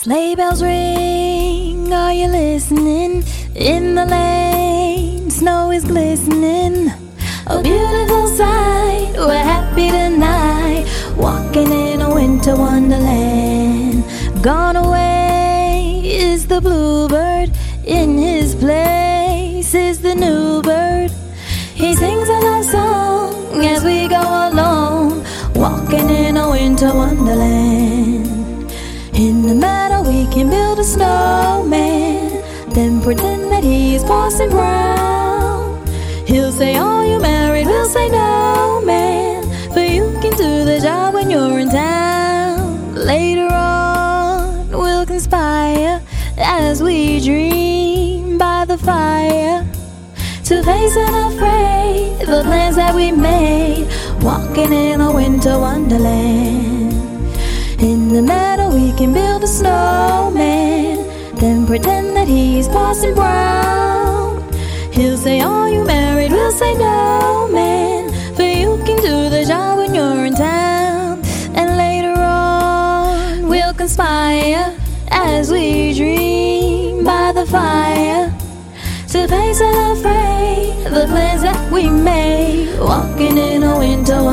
Sleigh bells ring, are you listening? In the lane, snow is glistening. A beautiful sight, we're happy tonight, walking in a winter wonderland. Gone away is the bluebird, in his place is the new bird. He sings a love song as we go along, walking in a winter wonderland. In the meadow we can build a snowman, then pretend that he's Parson Brown. He'll say, "Are you married?" We'll say, "No, man," for you can do the job when you're in town. Later on we'll conspire as we dream by the fire, to face unafraid the plans that we made, walking in a winter wonderland. In the meadow we can build a snowman, then pretend that he's Parson Brown. He'll say, "Are you married?" We'll say, "No, man," for you can do the job when you're in town. And later on we'll conspire as we dream by the fire, to face unafraid the plans that we made, walking in a winter